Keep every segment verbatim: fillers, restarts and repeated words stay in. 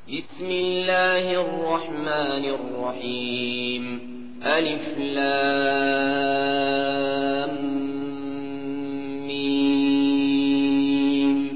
بسم الله الرحمن الرحيم. ألف لام ميم.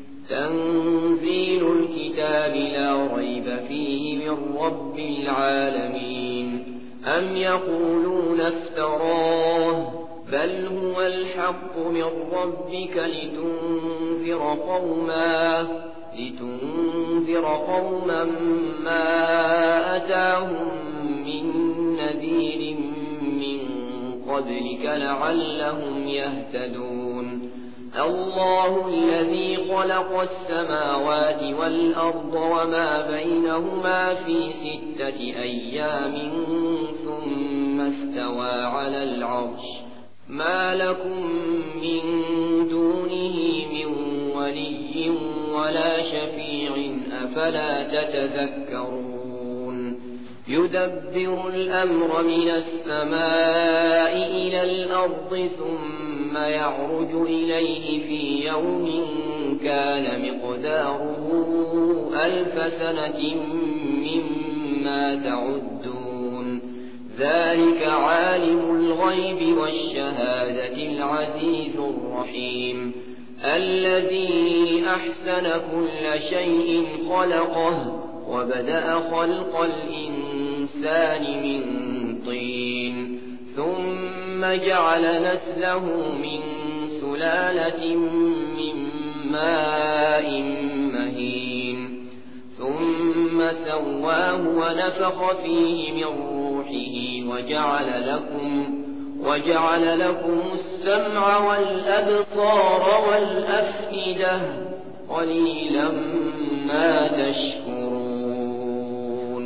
تنزيل الكتاب لا ريب فيه من رب العالمين. أم يقولون افتراه بل هو الحق من ربك لتنذر قوما لتنذر قوما ما أتاهم من نذير من قبلك لعلهم يهتدون. الله الذي خلق السماوات والأرض وما بينهما في ستة أيام ثم استوى على العرش. ما لكم من دونه من ولي ولا شفيع أفلا تتذكرون. يدبر الأمر من السماء إلى الأرض ثم يعرج إليه في يوم كان مقداره ألف سنة مما تعدون. ذلك عالم الغيب والشهادة العزيز الرحيم. الذي أحسن كل شيء خلقه وبدأ خلق الإنسان من طين ثم جعل نسله من سلالة من ماء مهين ثم سواه ونفخ فيه من روحه وجعل لكم وجعل لكم السمع والأبصار والأفئدة قليلا ما تشكرون.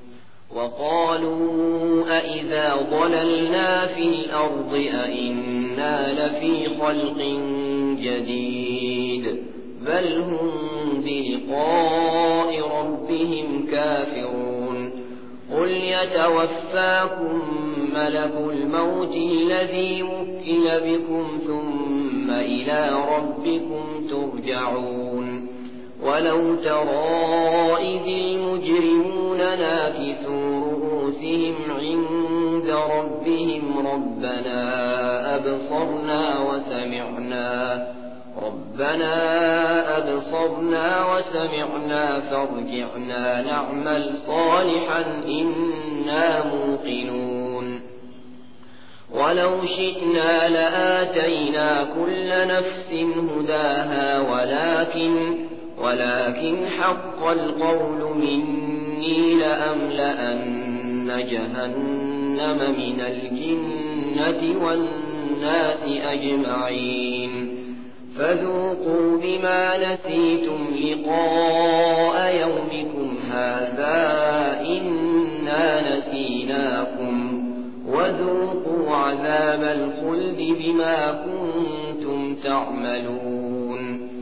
وقالوا أئذا ضللنا في الأرض أئنا لفي خلق جديد بل هم بلقاء ربهم كافرون. قل يتوفاكم ملك الموت الذي وكل بكم ثم إلى ربكم ترجعون. ولو ترى إذ المجرمون ناكسوا رؤوسهم عند ربهم ربنا أبصرنا وسمعنا ربنا أبصرنا وسمعنا فارجعنا نعمل صالحا إنا موقنون. ولو شئنا لآتينا كل نفس هداها ولكن ولكن حق القول مني لأملأن جهنم من الجنة والناس أجمعين. فذوقوا بما نسيتم لقاء يومكم هذا إنا نسيناكم وذوقوا عذاب الخلد بما كنتم تعملون.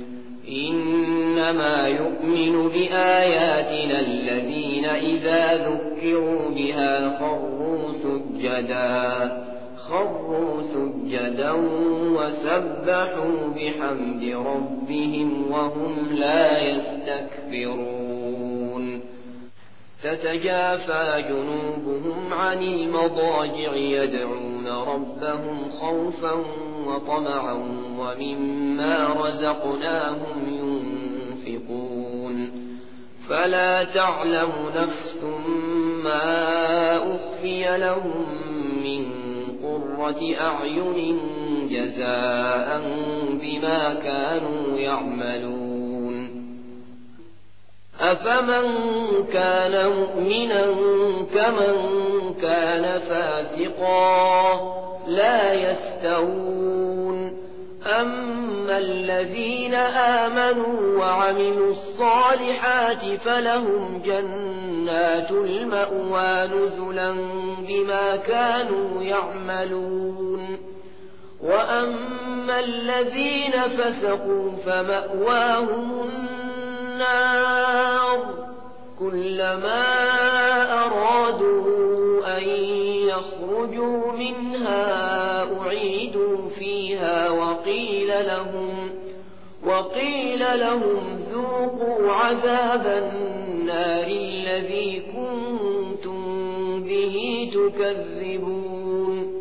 إنما يؤمن بآياتنا الذين إذا ذكروا بها خروا سجدا خروا سجدا وسبحوا بحمد ربهم وهم لا يستكبرون. تتجافى جنوبهم عن المضاجع يدعون ربهم خوفا وطمعا ومما رزقناهم ينفقون. فلا تعلم نفس ما أخفي لهم من قرة أعين جزاء بما كانوا يعملون. أفمن كان مؤمنا كمن كان فاسقا لا يستوون. أما الذين آمنوا وعملوا الصالحات فلهم جنات المأوى نزلا بما كانوا يعملون. وأما الذين فسقوا فمأواهم النار كلما أرادوا أن يخرجوا منها أعيدوا فيها وقيل لهم وقيل لهم ذوقوا عذاب النار الذي كنتم به تكذبون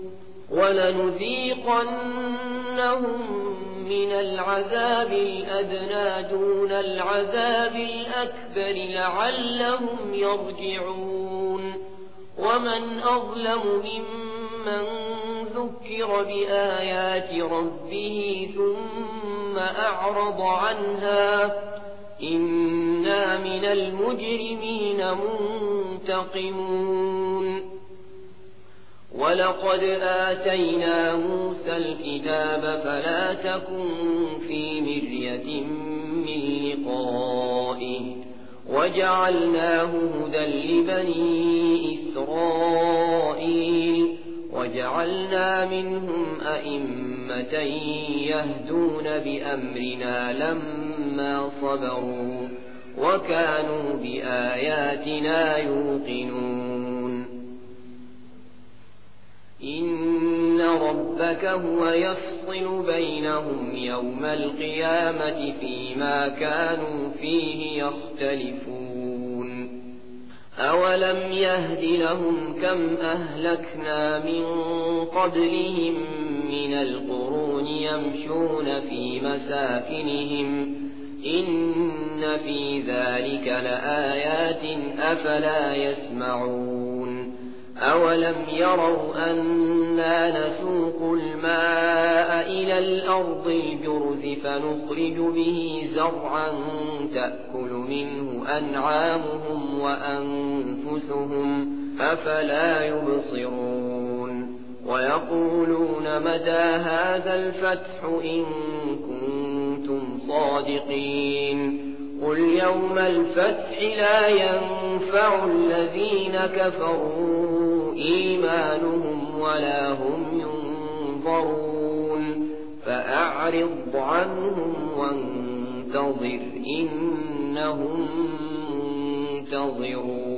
ولنذيقنهم من العذاب الأدنى دون العذاب الأكبر لعلهم يرجعون ومن أظلم ممن ذكر بآيات ربه ثم أعرض عنها إنا من المجرمين منتقمون ولقد آتينا موسى الكتاب فلا تكن في مرية من لقائه وجعلناه هدى لبني إسرائيل وجعلنا منهم أئمة يهدون بأمرنا لما صبروا وكانوا بآياتنا يوقنون إن ربك هو يفصل بينهم يوم القيامة فيما كانوا فيه يختلفون أولم يهد لهم كم أهلكنا من قبلهم من القرون يمشون في مساكنهم إن في ذلك لآيات أفلا يسمعون أولم يروا أنا نسوق الماء إلى الأرض الجرز فنخرج به زرعا تأكل منه أنعامهم وأنفسهم أفلا يبصرون ويقولون متى هذا الفتح إن كنتم صادقين قل يوم الفتح لا ينفع الذين كفروا إيمانهم ولا هم ينظرون فأعرض عنهم وانتظر إنهم منتظرون